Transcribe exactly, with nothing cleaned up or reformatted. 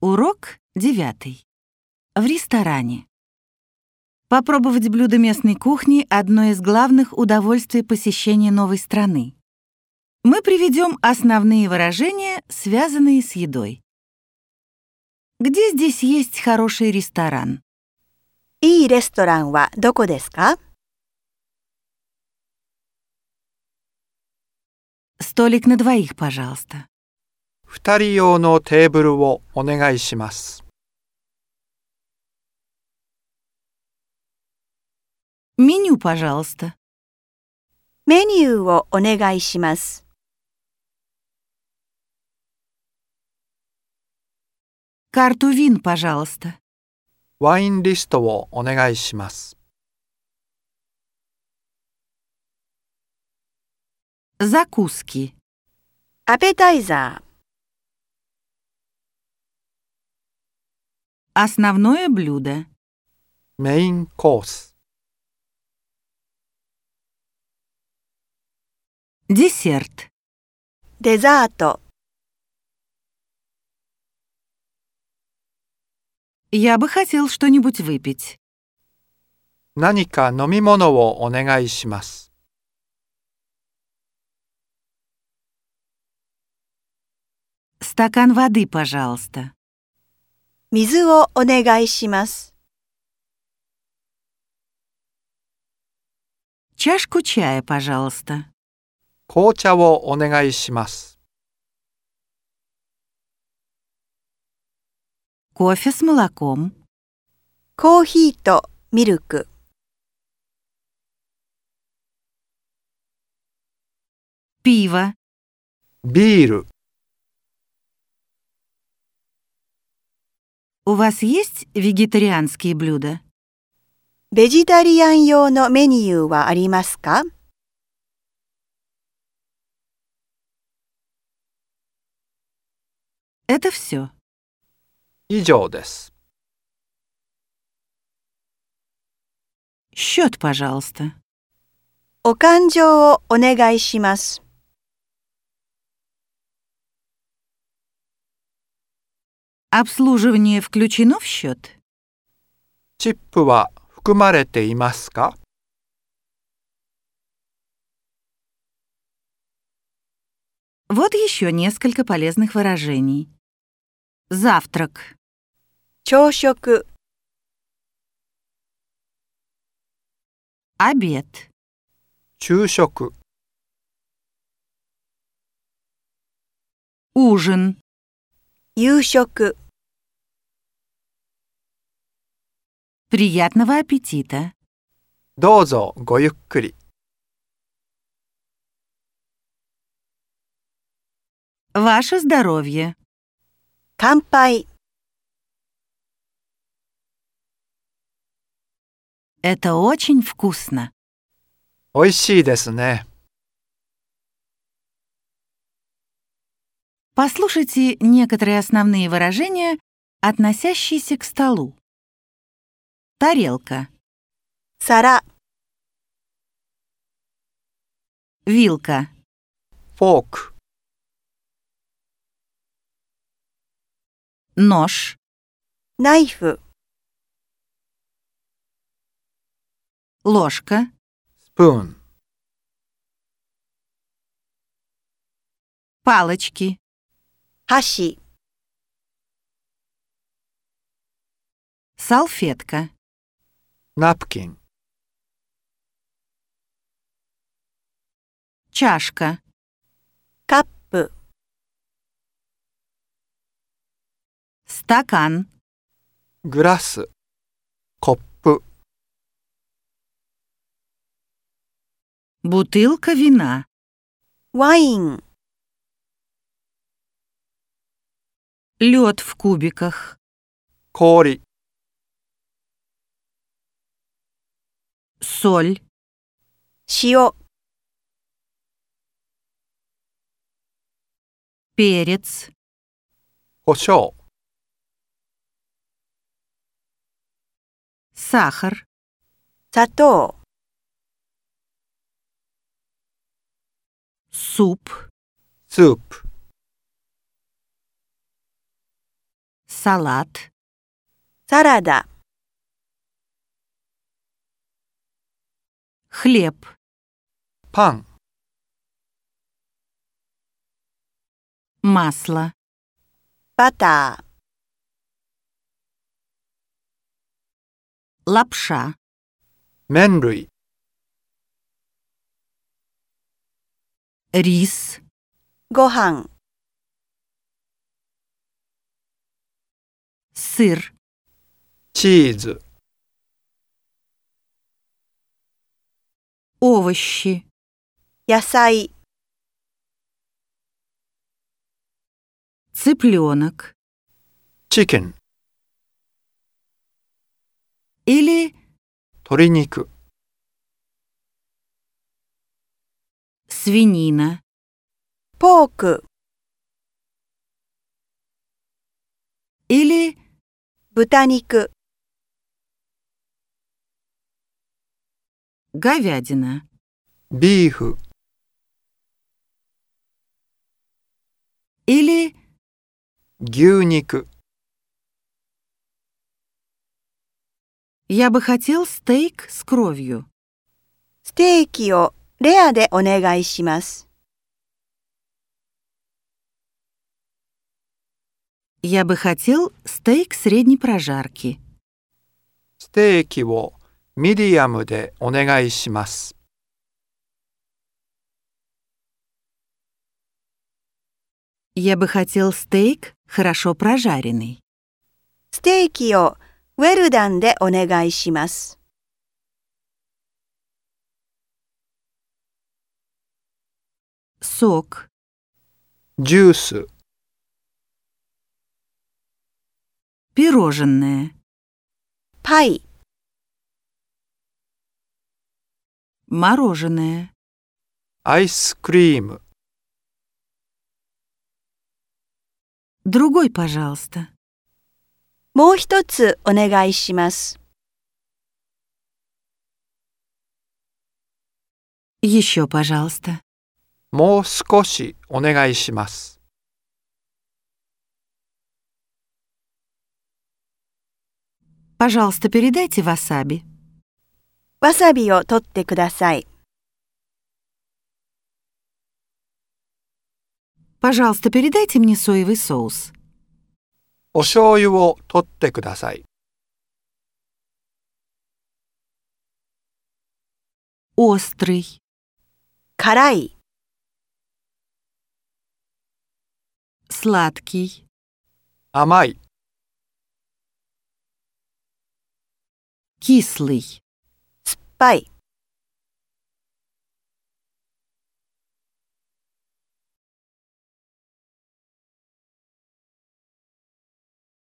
Урок девятый. В ресторане. Попробовать блюдо местной кухни — одно из главных удовольствий посещения новой страны. Мы приведем основные выражения, связанные с едой. Где здесь есть хороший ресторан? いいレストランはどこですか? Столик на двоих, пожалуйста. 二人用のテーブルをお願いします。 Меню, пожалуйста. メニューをお願いします。 Карту вин, пожалуйста. ワインリストをお願いします。 Закуски. アペタイザー。 Основное блюдо. メインコース。 Десерт. デザート。 Я бы хотел что-нибудь выпить. 何か飲み物をお願いします。 Стакан воды, пожалуйста. 水をお願いします。 Чашку чая, пожалуйста. 紅茶をお願いします。 Кофе с молоком. コーヒーとミルク。 Пиво. ビール。 У вас есть вегетарианские блюда? ベジタリアン用のメニューはありますか? Это все. 以上です。 Счет, пожалуйста. お勘定をお願いします。 Обслуживание включено в счет? チップは含まれていますか? Вот еще несколько полезных выражений. Завтрак. 朝食。 Обед. 昼食。 Ужин. 夕食。 Приятного аппетита. どうぞごゆっくり。 Ваше здоровье. 乾杯。 Это очень вкусно. おいしいですね。 Послушайте некоторые основные выражения, относящиеся к столу. Тарелка. 皿。 Вилка. フォーク。 Нож. ナイフ。 Ложка. スプーン。 Палочки. 箸。 Салфетка. ナプキン。 Чашка. カップ。 Стакан. グラス。コップ。 Бутылка вина. ワイン。 Лед в кубиках. 氷。 Соль. 塩。 Перец. 胡椒。 Сахар. 砂糖。 Суп. スープ。 салат, サラダ、 хлеб, パン、 масло, バター、 лапша, 麺類、 рис, ご飯、 сыр, チーズ、 овощи, 野菜、 цыпленок チキン、 или 鶏肉、 свинина, ポーク、 или 豚肉、 говядина, ビーフ、 или 牛肉、 я бы хотел стейк с кровью. ステーキをレアでお願いします。 Я бы хотел стейк средней прожарки. ステーキをミディアムでお願いします。 Я бы хотел стейк хорошо прожаренный. ステーキをウェルダンでお願いします。 Сок, ジュース、 пирожное, パイ、 мороженое, アイスクリーム、 другой, пожалуйста. もう一つお願いします。 Еще, пожалуйста. もう少しお願いします。 Пожалуйста, передайте васаби. わさびを取ってください。 Пожалуйста, передайте мне соевый соус. お醤油を取ってください。 Острый, 辛い、 сладкий, 甘い、 кислый. 酸っぱい。